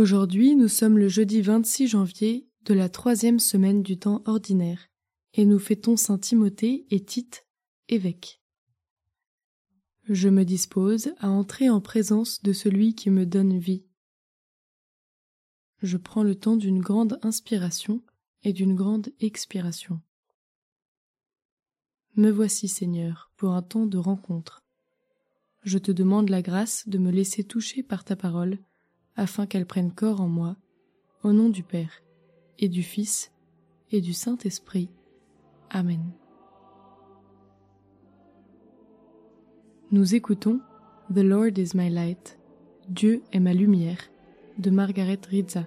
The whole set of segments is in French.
Aujourd'hui, nous sommes le jeudi 26 janvier de la 3e semaine du temps ordinaire et nous fêtons Saint Timothée et Tite, évêques. Je me dispose à entrer en présence de celui qui me donne vie. Je prends le temps d'une grande inspiration et d'une grande expiration. Me voici, Seigneur, pour un temps de rencontre. Je te demande la grâce de me laisser toucher par ta parole, afin qu'elle prenne corps en moi, au nom du Père, et du Fils, et du Saint-Esprit. Amen. Nous écoutons The Lord is my light, Dieu est ma lumière, de Margaret Rizza.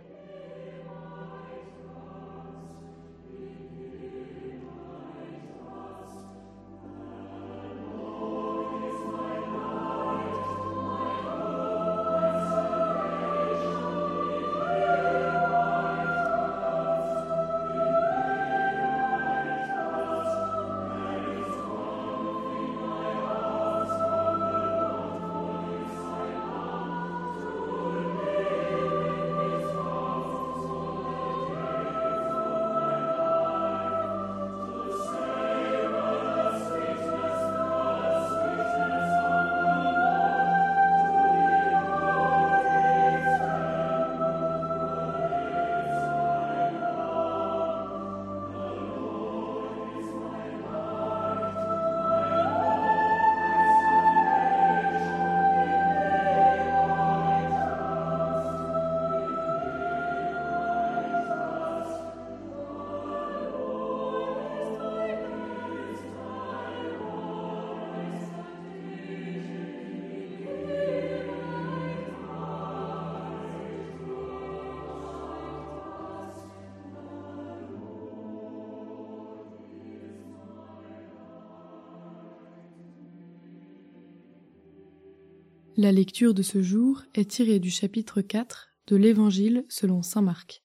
La lecture de ce jour est tirée du chapitre 4 de l'Évangile selon saint Marc.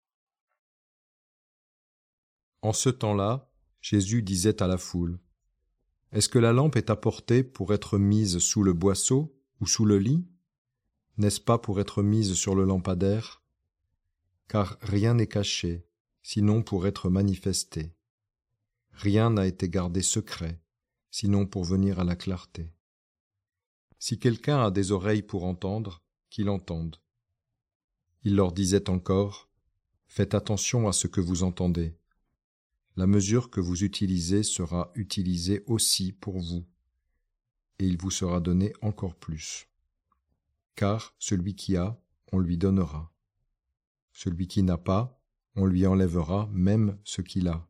En ce temps-là, Jésus disait à la foule : « Est-ce que la lampe est apportée pour être mise sous le boisseau ou sous le lit ? N'est-ce pas pour être mise sur le lampadaire ? Car rien n'est caché, sinon pour être manifesté. Rien n'a été gardé secret, sinon pour venir à la clarté. Si quelqu'un a des oreilles pour entendre, qu'il entende. » Il leur disait encore : « Faites attention à ce que vous entendez. La mesure que vous utilisez sera utilisée aussi pour vous, et il vous sera donné encore plus. Car celui qui a, on lui donnera. Celui qui n'a pas, on lui enlèvera même ce qu'il a. »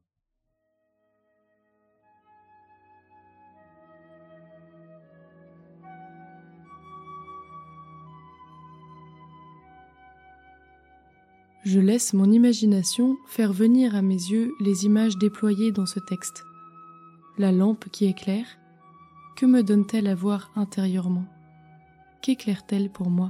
Je laisse mon imagination faire venir à mes yeux les images déployées dans ce texte. La lampe qui éclaire, que me donne-t-elle à voir intérieurement ? Qu'éclaire-t-elle pour moi ?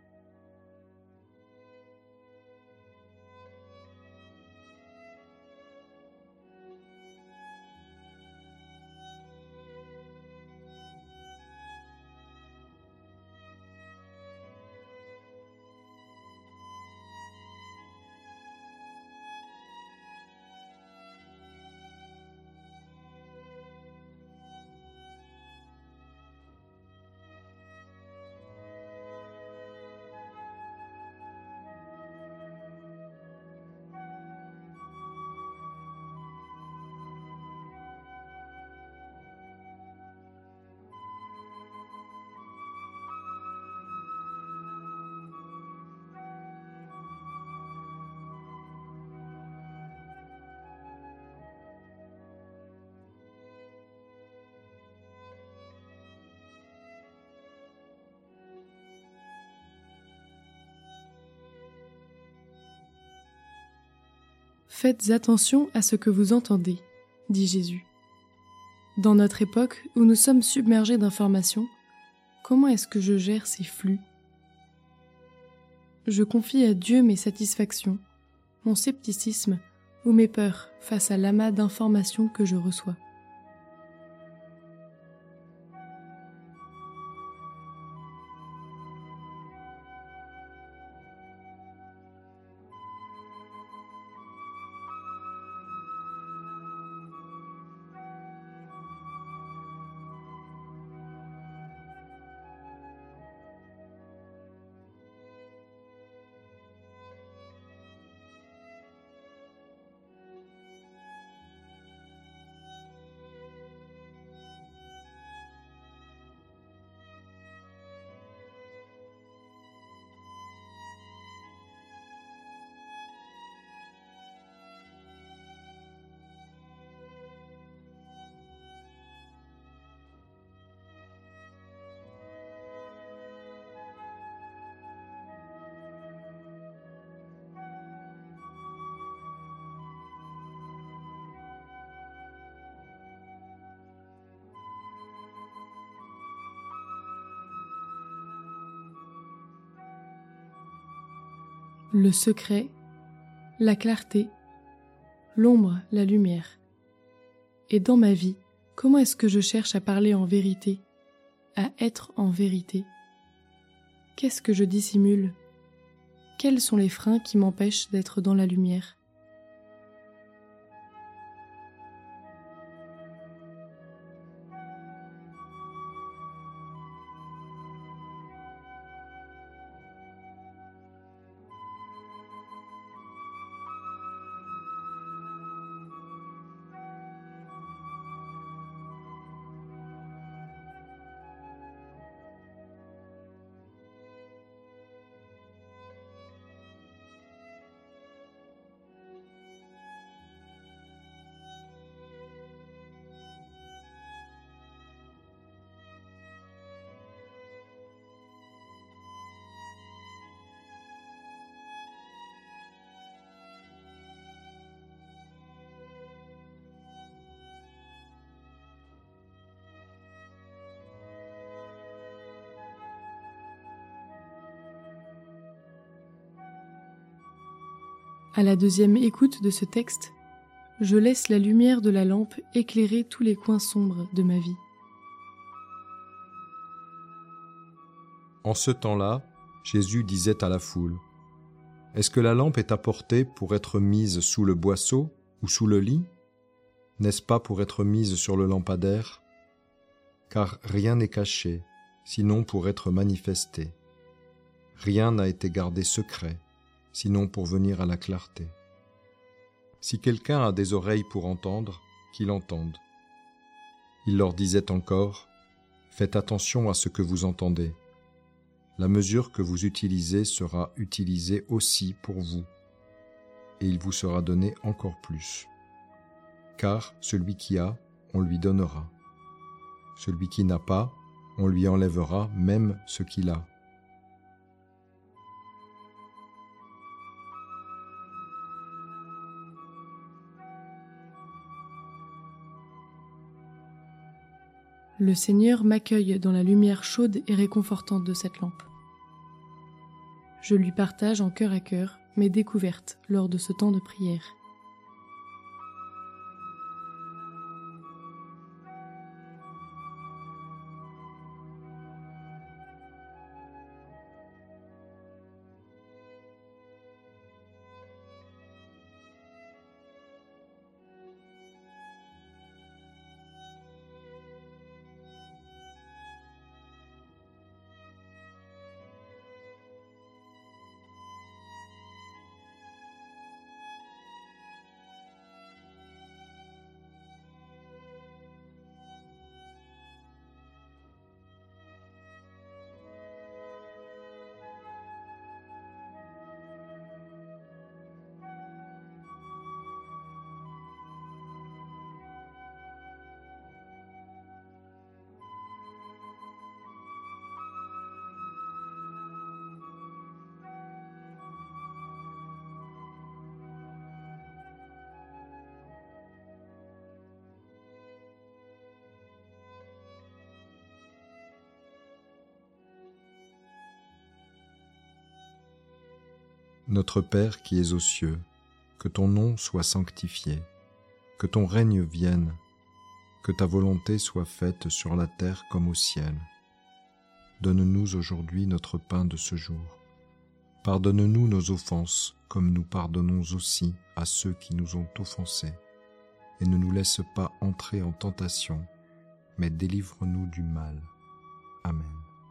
Faites attention à ce que vous entendez, dit Jésus. Dans notre époque où nous sommes submergés d'informations, comment est-ce que je gère ces flux ? Je confie à Dieu mes satisfactions, mon scepticisme ou mes peurs face à l'amas d'informations que je reçois. le secret, la clarté, l'ombre, la lumière. Et dans ma vie, comment est-ce que je cherche à parler en vérité, à être en vérité? Qu'est-ce que je dissimule? Quels sont les freins qui m'empêchent d'être dans la lumière? À la deuxième écoute de ce texte, je laisse la lumière de la lampe éclairer tous les coins sombres de ma vie. En ce temps-là, Jésus disait à la foule, « Est-ce que la lampe est apportée pour être mise sous le boisseau ou sous le lit? N'est-ce pas pour être mise sur le lampadaire? Car rien n'est caché, sinon pour être manifesté. Rien n'a été gardé secret, sinon pour venir à la clarté. Si quelqu'un a des oreilles pour entendre, qu'il entende. » Il leur disait encore, « Faites attention à ce que vous entendez. La mesure que vous utilisez sera utilisée aussi pour vous, et il vous sera donné encore plus. Car celui qui a, on lui donnera. Celui qui n'a pas, on lui enlèvera même ce qu'il a. » Le Seigneur m'accueille dans la lumière chaude et réconfortante de cette lampe. Je lui partage en cœur à cœur mes découvertes lors de ce temps de prière. Notre Père qui es aux cieux, que ton nom soit sanctifié, que ton règne vienne, que ta volonté soit faite sur la terre comme au ciel. Donne-nous aujourd'hui notre pain de ce jour. Pardonne-nous nos offenses, comme nous pardonnons aussi à ceux qui nous ont offensés. Et ne nous laisse pas entrer en tentation, mais délivre-nous du mal. Amen.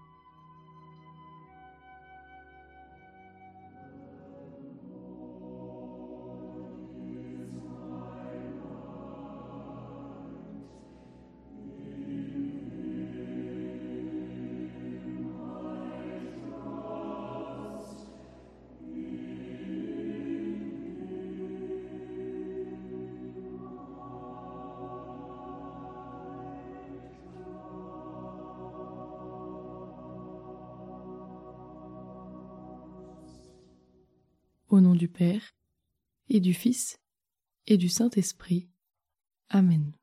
Au nom du Père, et du Fils, et du Saint-Esprit. Amen.